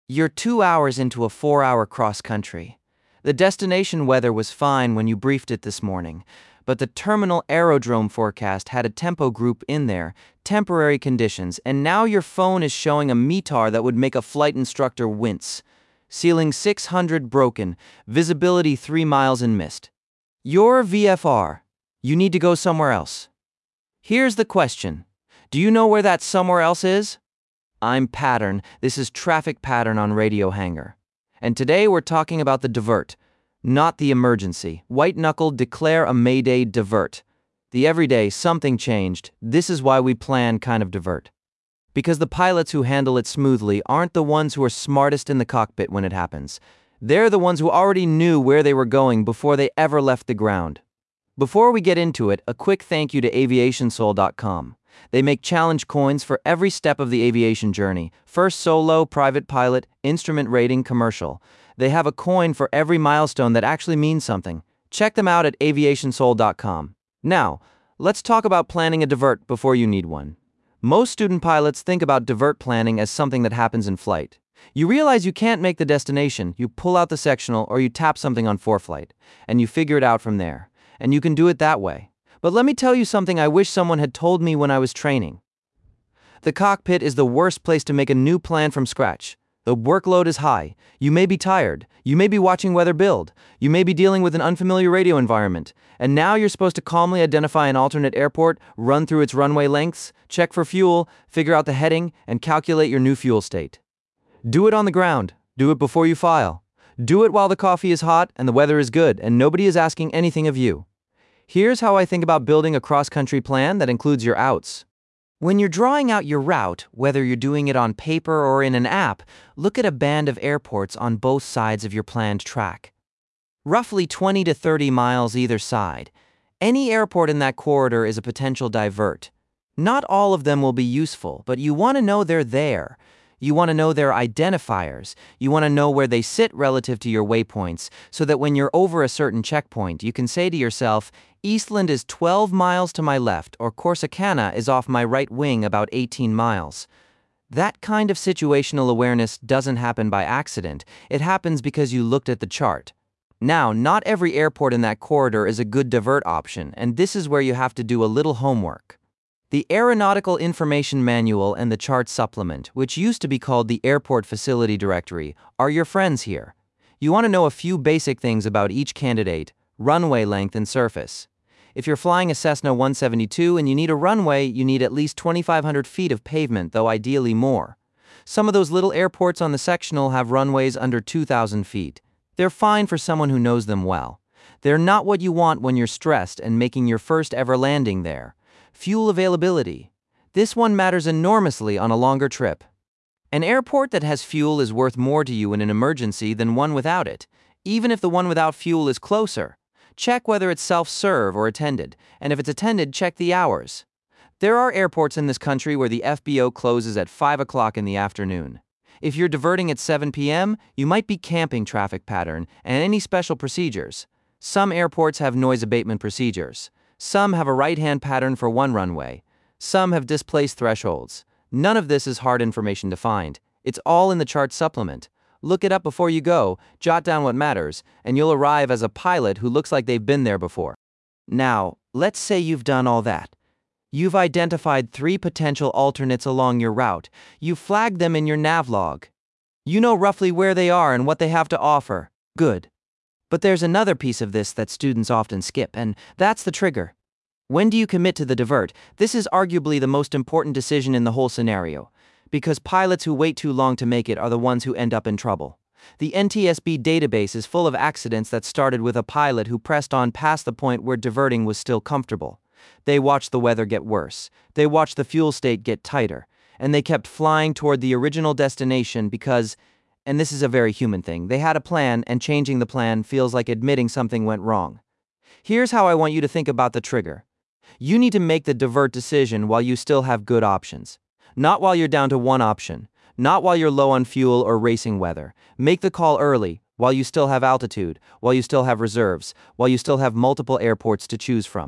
You're 2 hours into a 4-hour cross-country. The destination weather was fine when you briefed it this morning, but the terminal aerodrome forecast had a tempo group in there, temporary conditions, and now your phone is showing a METAR that would make a flight instructor wince. Ceiling 600 broken, visibility 3 miles in mist. You're VFR. You need to go somewhere else. Here's the question. Do you know where that somewhere else is? I'm Pattern. This is Traffic Pattern on Radio Hangar. And today we're talking about the divert, not the emergency. White-knuckled, declare a mayday divert. The everyday something changed. This is why we plan kind of divert. Because the pilots who handle it smoothly aren't the ones who are smartest in the cockpit when it happens. They're the ones who already knew where they were going before they ever left the ground. Before we get into it, a quick thank you to aviationsoul.com. They make challenge coins for every step of the aviation journey. First solo, private pilot, instrument rating, commercial. They have a coin for every milestone that actually means something. Check them out at aviationsoul.com. Now, let's talk about planning a divert before you need one. Most student pilots think about divert planning as something that happens in flight. You realize you can't make the destination, you pull out the sectional or you tap something on ForeFlight, and you figure it out from there. And you can do it that way. But let me tell you something I wish someone had told me when I was training. The cockpit is the worst place to make a new plan from scratch. The workload is high. You may be tired. You may be watching weather build. You may be dealing with an unfamiliar radio environment. And now you're supposed to calmly identify an alternate airport, run through its runway lengths, check for fuel, figure out the heading, and calculate your new fuel state. Do it on the ground. Do it before you file. Do it while the coffee is hot and the weather is good and nobody is asking anything of you. Here's how I think about building a cross-country plan that includes your outs. When you're drawing out your route, whether you're doing it on paper or in an app, look at a band of airports on both sides of your planned track. Roughly 20 to 30 miles either side. Any airport in that corridor is a potential divert. Not all of them will be useful, but you want to know they're there. You want to know their identifiers. You want to know where they sit relative to your waypoints, so that when you're over a certain checkpoint, you can say to yourself, Eastland is 12 miles to my left, or Corsicana is off my right wing about 18 miles. That kind of situational awareness doesn't happen by accident. It happens because you looked at the chart. Now, not every airport in that corridor is a good divert option, and this is where you have to do a little homework. The Aeronautical Information Manual and the Chart Supplement, which used to be called the Airport Facility Directory, are your friends here. You want to know a few basic things about each candidate: runway length and surface. If you're flying a Cessna 172 and you need a runway, you need at least 2,500 feet of pavement, though ideally more. Some of those little airports on the sectional have runways under 2,000 feet. They're fine for someone who knows them well. They're not what you want when you're stressed and making your first ever landing there. Fuel availability. This one matters enormously on a longer trip. An airport that has fuel is worth more to you in an emergency than one without it, even if the one without fuel is closer. Check whether it's self-serve or attended, and if it's attended, check the hours. There are airports in this country where the FBO closes at 5 o'clock in the afternoon. If you're diverting at 7 p.m., you might be camping traffic pattern and any special procedures. Some airports have noise abatement procedures. Some have a right-hand pattern for one runway. Some have displaced thresholds. None of this is hard information to find. It's all in the chart supplement. Look it up before you go, jot down what matters, and you'll arrive as a pilot who looks like they've been there before. Now, let's say you've done all that. You've identified 3 potential alternates along your route. You've flagged them in your nav log. You know roughly where they are and what they have to offer. Good. But there's another piece of this that students often skip, and that's the trigger. When do you commit to the divert? This is arguably the most important decision in the whole scenario, because pilots who wait too long to make it are the ones who end up in trouble. The NTSB database is full of accidents that started with a pilot who pressed on past the point where diverting was still comfortable. They watched the weather get worse, they watched the fuel state get tighter, and they kept flying toward the original destination because, and this is a very human thing, they had a plan, and changing the plan feels like admitting something went wrong. Here's how I want you to think about the trigger. You need to make the divert decision while you still have good options. Not while you're down to one option. Not while you're low on fuel or racing weather. Make the call early, while you still have altitude, while you still have reserves, while you still have multiple airports to choose from.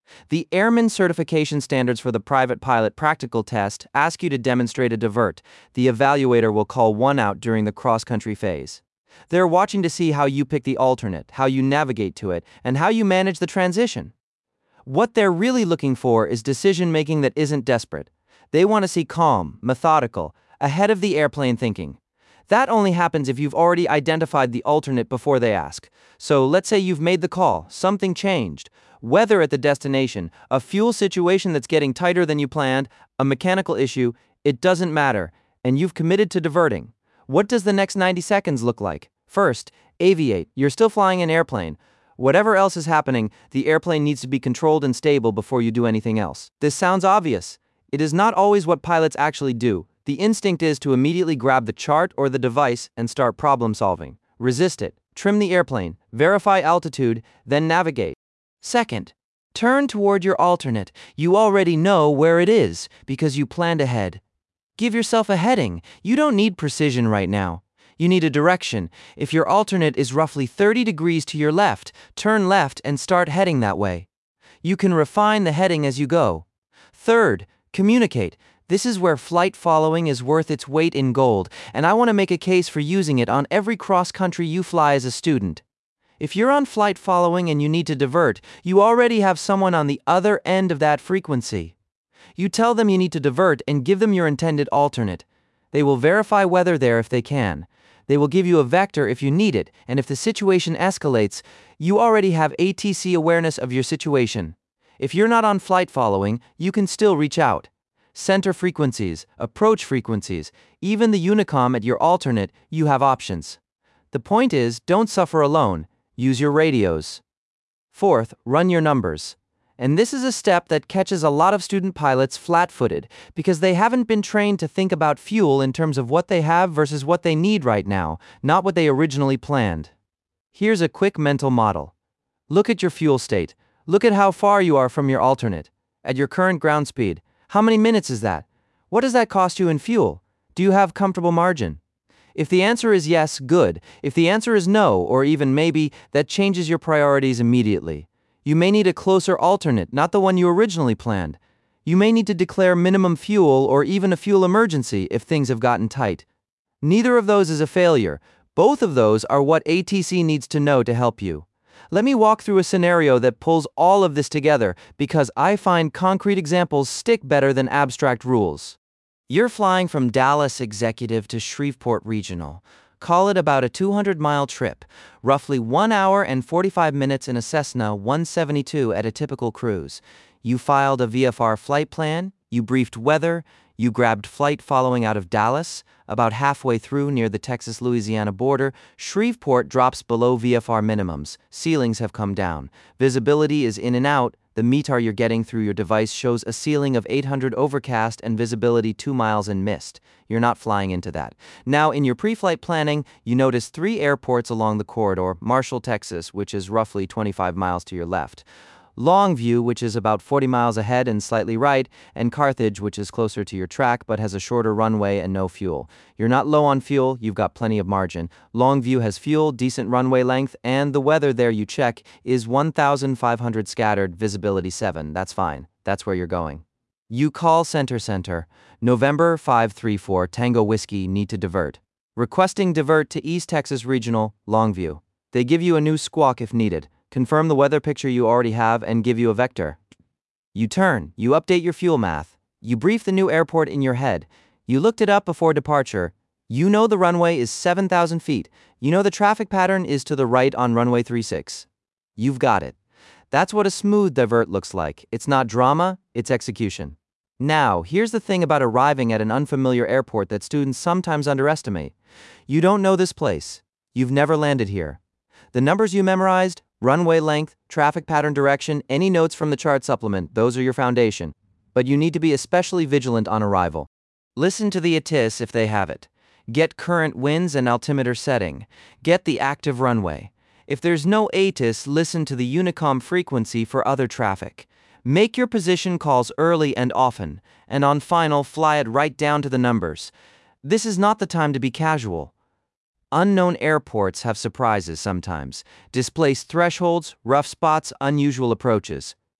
The Airman Certification Standards for the Private Pilot Practical Test ask you to demonstrate a divert. The evaluator will call one out during the cross-country phase. They're watching to see how you pick the alternate, how you navigate to it, and how you manage the transition. What they're really looking for is decision-making that isn't desperate. They want to see calm, methodical, ahead of the airplane thinking. That only happens if you've already identified the alternate before they ask. So let's say you've made the call, something changed. Weather at the destination, a fuel situation that's getting tighter than you planned, a mechanical issue, it doesn't matter, and you've committed to diverting. What does the next 90 seconds look like? First, aviate. You're still flying an airplane. Whatever else is happening, the airplane needs to be controlled and stable before you do anything else. This sounds obvious. It is not always what pilots actually do. The instinct is to immediately grab the chart or the device and start problem solving. Resist it. Trim the airplane. Verify altitude, then navigate. Second, turn toward your alternate. You already know where it is because you planned ahead. Give yourself a heading. You don't need precision right now. You need a direction. If your alternate is roughly 30 degrees to your left, turn left and start heading that way. You can refine the heading as you go. Third, communicate. This is where flight following is worth its weight in gold, and I want to make a case for using it on every cross-country you fly as a student. If you're on flight following and you need to divert, you already have someone on the other end of that frequency. You tell them you need to divert and give them your intended alternate. They will verify weather there if they can. They will give you a vector if you need it, and if the situation escalates, you already have ATC awareness of your situation. If you're not on flight following, you can still reach out. Center frequencies, approach frequencies, even the Unicom at your alternate, you have options. The point is, don't suffer alone. Use your radios. Fourth, run your numbers. And this is a step that catches a lot of student pilots flat-footed because they haven't been trained to think about fuel in terms of what they have versus what they need right now, not what they originally planned. Here's a quick mental model. Look at your fuel state. Look at how far you are from your alternate. At your current ground speed, how many minutes is that? What does that cost you in fuel? Do you have comfortable margin? If the answer is yes, good. If the answer is no, or even maybe, that changes your priorities immediately. You may need a closer alternate, not the one you originally planned. You may need to declare minimum fuel or even a fuel emergency if things have gotten tight. Neither of those is a failure. Both of those are what ATC needs to know to help you. Let me walk through a scenario that pulls all of this together because I find concrete examples stick better than abstract rules. You're flying from Dallas Executive to Shreveport Regional. Call it about a 200-mile trip, roughly 1 hour and 45 minutes in a Cessna 172 at a typical cruise. You filed a VFR flight plan, you briefed weather, you grabbed flight following out of Dallas. About halfway through near the Texas-Louisiana border, Shreveport drops below VFR minimums. Ceilings have come down. Visibility is in and out. The METAR you're getting through your device shows a ceiling of 800 overcast and visibility 2 miles in mist. You're not flying into that. Now, in your pre-flight planning, you notice 3 airports along the corridor: Marshall, Texas, which is roughly 25 miles to your left; Longview, which is about 40 miles ahead and slightly right; and Carthage, which is closer to your track but has a shorter runway and no fuel. You're not low on fuel, you've got plenty of margin. Longview has fuel, decent runway length, and the weather there you check is 1,500 scattered, visibility 7. That's fine. That's where you're going. You call Center. November 534 Tango Whiskey, need to divert. Requesting divert to East Texas Regional, Longview. They give you a new squawk if needed. Confirm the weather picture you already have and give you a vector. You turn, you update your fuel math, you brief the new airport in your head, you looked it up before departure, you know the runway is 7,000 feet, you know the traffic pattern is to the right on runway 36. You've got it. That's what a smooth divert looks like. It's not drama, it's execution. Now, here's the thing about arriving at an unfamiliar airport that students sometimes underestimate. You don't know this place. You've never landed here. The numbers you memorized, runway length, traffic pattern direction, any notes from the chart supplement, those are your foundation. But you need to be especially vigilant on arrival. Listen to the ATIS if they have it. Get current winds and altimeter setting. Get the active runway. If there's no ATIS, listen to the Unicom frequency for other traffic. Make your position calls early and often, and on final, fly it right down to the numbers. This is not the time to be casual. Unknown airports have surprises sometimes. Displaced thresholds, rough spots, unusual approaches.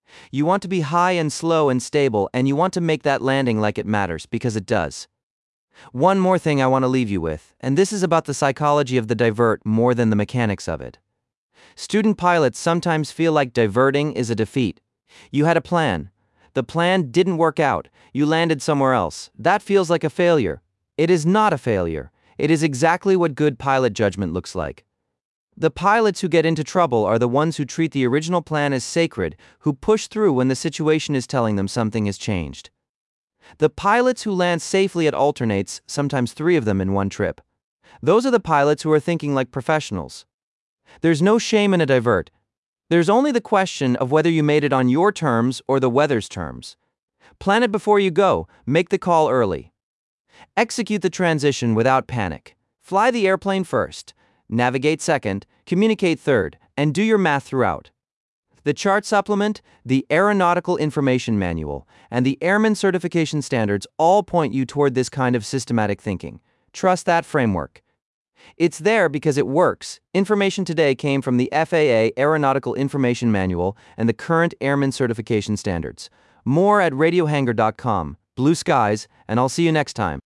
You want to be high and slow and stable, and you want to make that landing like it matters, because it does. One more thing I want to leave you with, and this is about the psychology of the divert more than the mechanics of it. Student pilots sometimes feel like diverting is a defeat. You had a plan. The plan didn't work out. You landed somewhere else. That feels like a failure. It is not a failure. It is exactly what good pilot judgment looks like. The pilots who get into trouble are the ones who treat the original plan as sacred, who push through when the situation is telling them something has changed. The pilots who land safely at alternates, sometimes 3 of them in one trip. Those are the pilots who are thinking like professionals. There's no shame in a divert. There's only the question of whether you made it on your terms or the weather's terms. Plan it before you go, make the call early. Execute the transition without panic. Fly the airplane first, navigate second, communicate third, and do your math throughout. The chart supplement, the Aeronautical Information Manual, and the Airman Certification Standards all point you toward this kind of systematic thinking. Trust that framework. It's there because it works. Information today came from the FAA Aeronautical Information Manual and the current Airman Certification Standards. More at radiohangar.com. Blue skies, and I'll see you next time.